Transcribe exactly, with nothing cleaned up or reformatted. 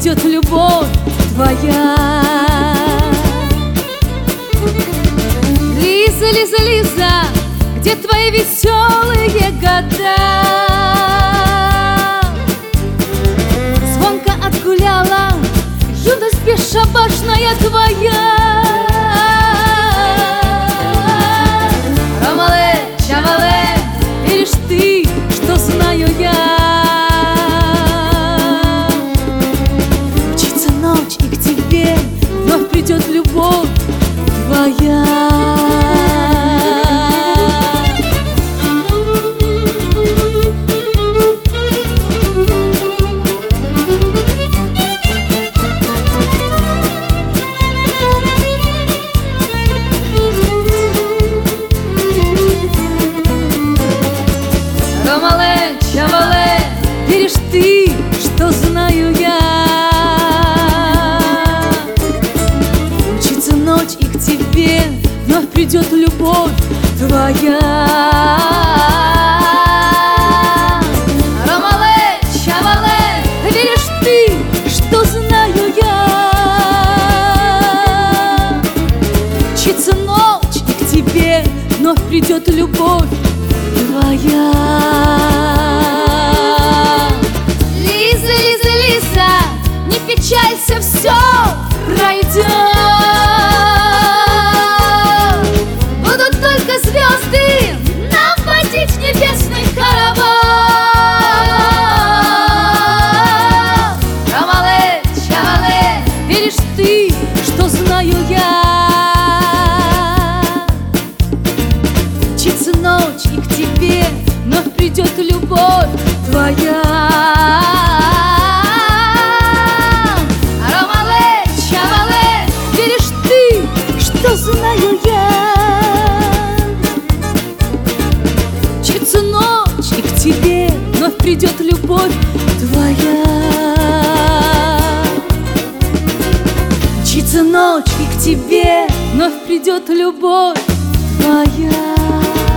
придет любовь твоя. Лиза, Лиза, Лиза, где твои веселые года? Звонко отгуляла юность бесшабашная твоя. Ромале, Чавале, веришь ты, что знаю я? Мчится ночь, и к тебе вновь придет любовь твоя. Ромале, Чавале, веришь ты, что знаю я? Мчится ночь, и к тебе вновь придет любовь твоя. Ромале, Чавале, веришь ты, что знаю я? Мчится ночь, и к тебе вновь придет любовь твоя. Лиза, Лиза, Лиза, не печалься, все пройдет. Будут только звезды нам водить в небесный караван. Ромале, Чавале, веришь ты, что знаю я? Мчится ночь, и к тебе вновь придет любовь твоя. Ромале, Чавале, веришь ты, что знаю я? Мчится ночь, и к тебе вновь придет любовь твоя. Мчится ночь, и к тебе вновь придет любовь твоя.